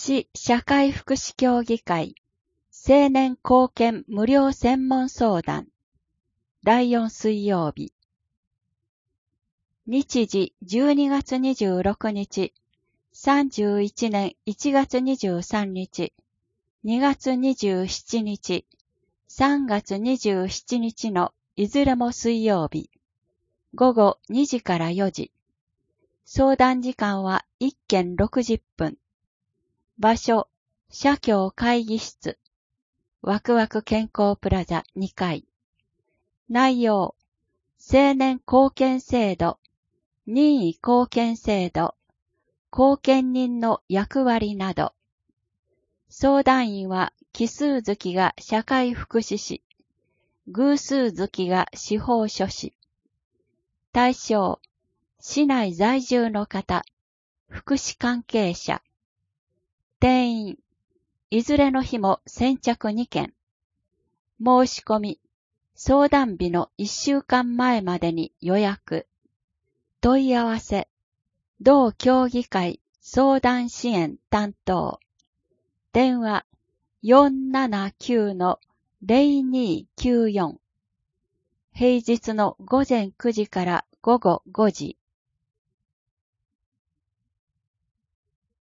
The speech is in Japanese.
市社会福祉協議会青年貢献無料専門相談第4水曜日日時12月26日31年1月23日2月27日3月27日のいずれも水曜日午後2時から4時相談時間は1件60分場所、社協会議室、ワクワク健康プラザ2階。内容、青年貢献制度、任意貢献制度、貢献人の役割など。相談員は奇数月が社会福祉士、偶数月が司法書士。対象、市内在住の方、福祉関係者。定員、いずれの日も先着2件。申し込み、相談日の1週間前までに予約。問い合わせ、同協議会相談支援担当。電話 479-0294。平日の午前9時から午後5時。